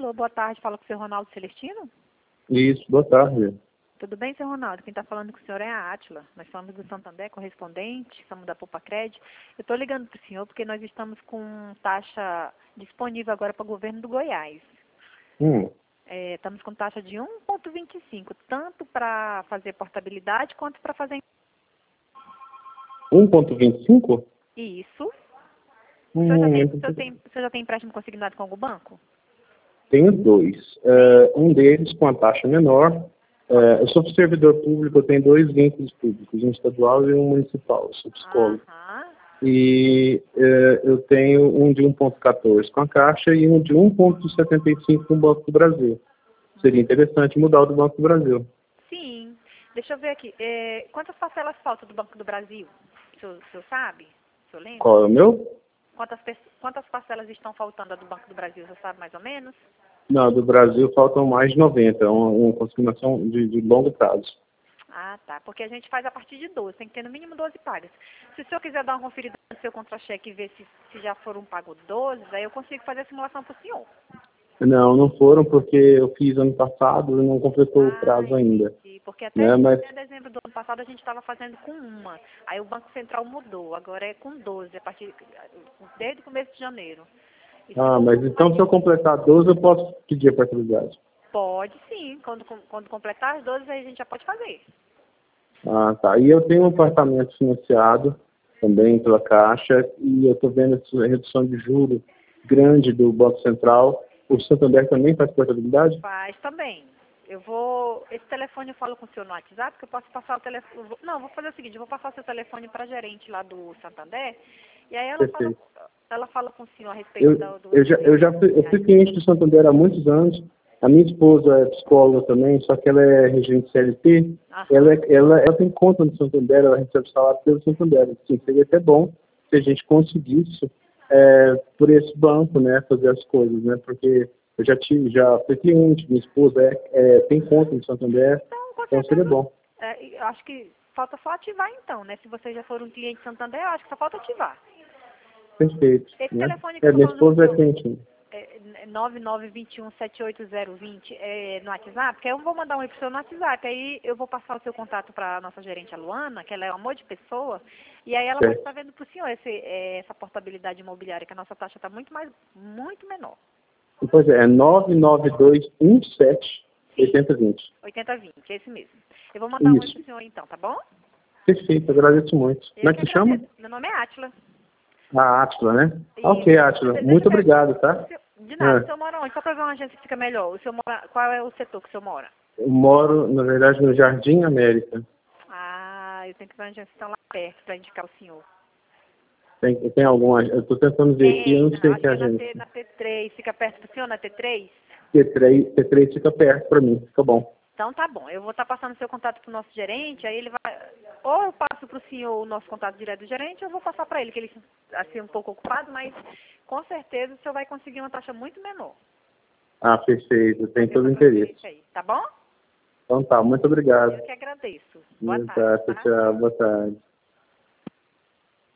Alô, boa tarde. Fala com o seu Ronaldo Celestino? Isso, boa tarde. Tudo bem, seu Ronaldo? Quem está falando com o senhor é a Átila. Nós somos do Santander, correspondente, somos da Popacred. Eu estou ligando para o senhor porque nós estamos com taxa disponível agora para o governo do Goiás. Estamos com taxa de 1,25, tanto para fazer portabilidade quanto para fazer... 1,25? Isso. O senhor já tem empréstimo consignado com algum banco? Tenho dois. Um deles com a taxa menor. Eu sou servidor público, eu tenho dois vínculos públicos, um estadual e um municipal. Eu sou psicólogo. E eu tenho um de 1,14 com a Caixa e um de 1,75 com o Banco do Brasil. Seria interessante mudar o do Banco do Brasil. Sim. Deixa eu ver aqui. Quantas parcelas faltam do Banco do Brasil? O senhor sabe? O senhor lembra? Qual é o meu? Quantas parcelas estão faltando do Banco do Brasil? Você sabe mais ou menos? Não, do Brasil faltam mais de 90, uma consignação de longo prazo. Ah, tá. Porque a gente faz a partir de 12, tem que ter no mínimo 12 pagas. Se o senhor quiser dar uma conferida no seu contra-cheque e ver se já foram pagos 12, aí eu consigo fazer a simulação para o senhor. Não foram porque eu fiz ano passado e não completou o prazo ainda. Porque até dezembro do ano passado a gente estava fazendo com uma. Aí o Banco Central mudou, agora é com 12, desde o começo de janeiro. Mas então se eu completar 12 eu posso pedir a parcialidade? Pode sim, quando completar as 12 aí a gente já pode fazer. Tá. E eu tenho um apartamento financiado também pela Caixa e eu estou vendo essa redução de juros grande do Banco Central. O Santander também faz portabilidade? Faz também. Esse telefone eu falo com o senhor no WhatsApp, que eu posso passar o telefone... Não, vou fazer o seguinte, eu vou passar o seu telefone para a gerente lá do Santander, e aí ela fala com o senhor a respeito do... Eu fui cliente do Santander há muitos anos. A minha esposa é psicóloga também, só que ela é regente CLT. Ela tem conta no Santander, ela recebe salário pelo Santander. Assim, seria até bom se a gente conseguisse, por esse banco, né, fazer as coisas, né, porque eu já fui cliente, minha esposa tem conta no Santander, então seria bom. Eu acho que falta só ativar então, né? Se você já for um cliente Santander, eu acho que só falta ativar. Perfeito. Esse né? telefone que Minha esposa é cliente. 9921-78020 no WhatsApp, porque eu vou mandar um e-mail no WhatsApp, aí eu vou passar o seu contato para a nossa gerente, a Luana, que ela é um amor de pessoa, e aí ela vai estar vendo para o senhor essa portabilidade imobiliária, que a nossa taxa está muito menor. Pois é 99217-8020. 8020, é esse mesmo. Eu vou mandar um e-mail para o senhor então, tá bom? Perfeito, agradeço muito. Como é que se chama? Meu nome é Átila. Átila, né? Ok, Átila. Muito obrigado, tá? De nada. O senhor mora onde? Só para ver uma agência que fica melhor. Qual é o setor que o senhor mora? Eu moro, na verdade, no Jardim América. Eu tenho que ver uma agência que está lá perto para indicar o senhor. Tem alguma... Eu estou tentando ver aqui, eu não sei se é a agência. Na T3. Fica perto do senhor na T3? T3 fica perto para mim, fica bom. Então tá bom. Eu vou estar passando o seu contato para o nosso gerente, aí ele vai... Ou eu passo para o senhor o nosso contato direto do gerente, ou eu vou passar para ele, que ele assim, um pouco ocupado, mas com certeza o senhor vai conseguir uma taxa muito menor. Perfeito. Tem todo o interesse. Aí, tá bom? Então tá, muito obrigado. Eu que agradeço. Boa tarde. Tchau, boa tarde.